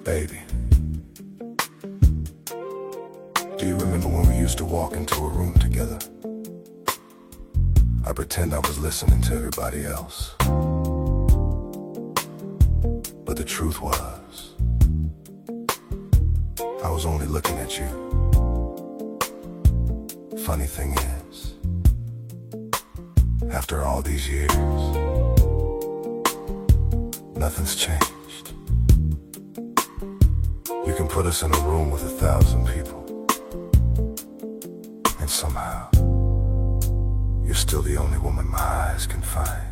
Baby, do you remember when we used to walk into a room together? I pretend I was listening to everybody else, but the truth was, I was only looking at you. Funny thing is, after all these years, nothing's changed. You can put us in a room with 1,000 people, and somehow you're still the only woman my eyes can find.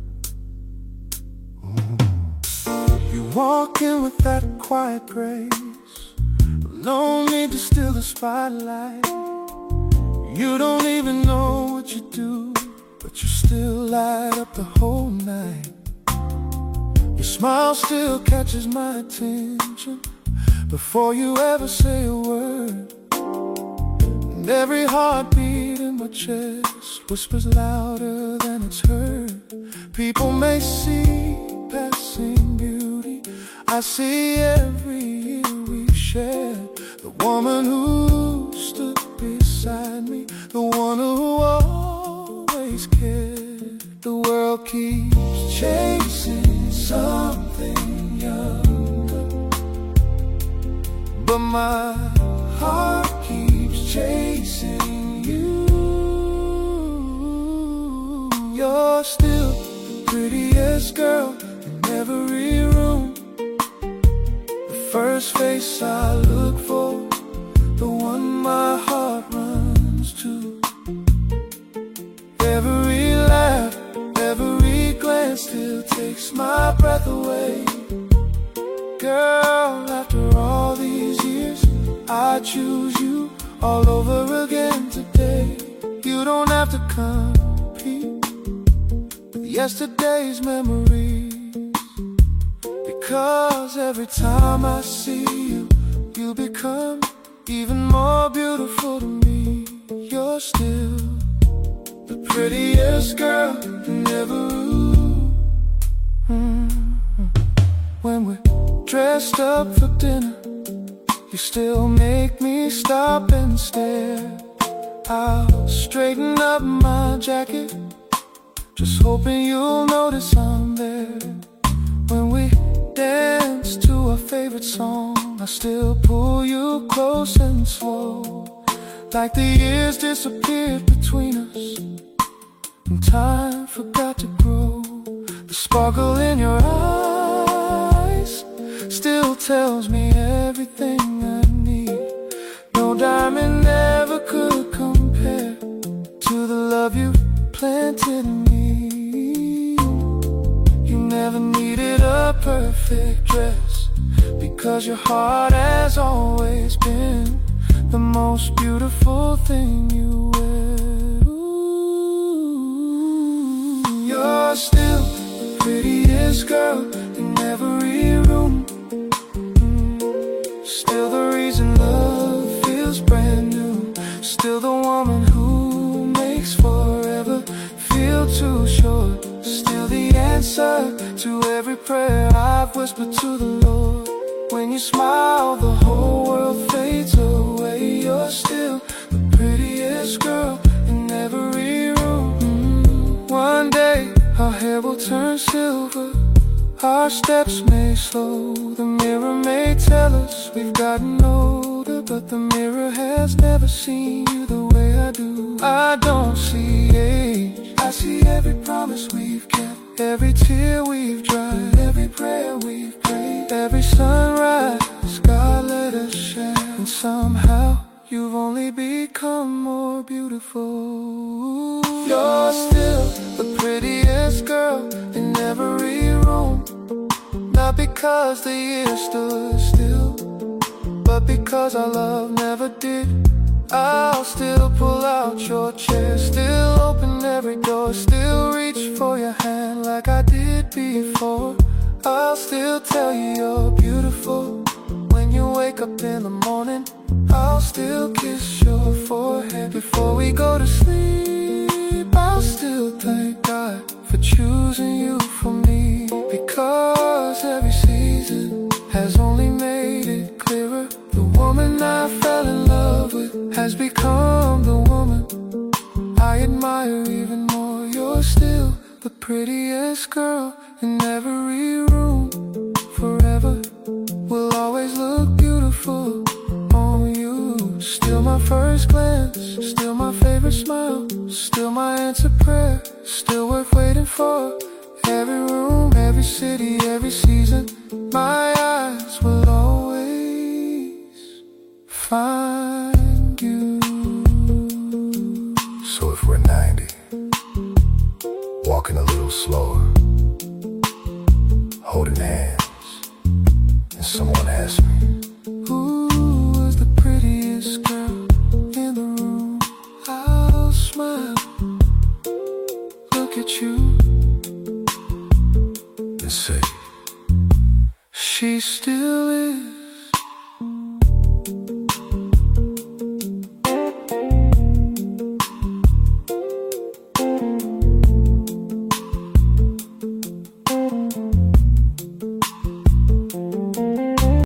You walk in with that quiet grace, no need to steal the spotlight. You don't even know what you do, but you still light up the whole night. Your smile still catches my attention before you ever say a word. And every heartbeat in my chest whispers louder than it's heard. People may see passing beauty, I see every year we've shared. The woman who stood beside me, the one who always cared. The world keeps chasing something younger, but my heart keeps chasing you. You're still the prettiest girl in every room, the first face I look for, the one my heart runs to. Every laugh, every glance still takes my breath away. Girl, after all these years, I choose you all over again today. You don't have to compete with yesterday's memories, because every time I see you, you become even more beautiful to me. You're still the prettiest girl in every room. When we're dressed up for dinner, you still make me stop and stare. I'll straighten up my jacket, just hoping you'll notice I'm there. When we dance to our favorite song, I still pull you close and slow, like the years disappeared between us and time forgot to grow. The sparkle in your eyes still tells me everything I need. No diamond ever could compare to the love you planted in me. You never needed a perfect dress, because your heart has always been the most beautiful thing you wear. Ooh, you're still the prettiest girl in every room, still the reason love feels brand new, still the woman who makes forever feel too short, still the answer to every prayer I've whispered to the Lord. When you smile, the whole world fades away. You're still the prettiest girl in every room. One day, our hair will turn silver, our steps may slow, the mirror may tell us we've gotten older, but the mirror has never seen you the way I do. I don't see age, I see every promise we've kept, every tear we've dried, every prayer we've prayed, every sunrise God let us share. And somehow you've only become more beautiful. You're still the prettiest girl in every room, not because the years stood still, but because our love never did. I'll still pull out your chair, still open every door, still reach for your hand like I did before. I'll still tell you you're beautiful when you wake up in the morning. I'll still kiss your forehead before we go to sleep. I'll still thank God for choosing you for me, because every season has only made the prettiest girl in every room. Forever will always look beautiful on you. Still my first glance, still my favorite smile, still my answered prayer, still worth waiting for. Every room, every city, every season, my eyes will always find you. So if we're 90, walking a little slower, holding hands, and someone asks me, who was the prettiest girl in the room? I'll smile, look at you, and say, she still is.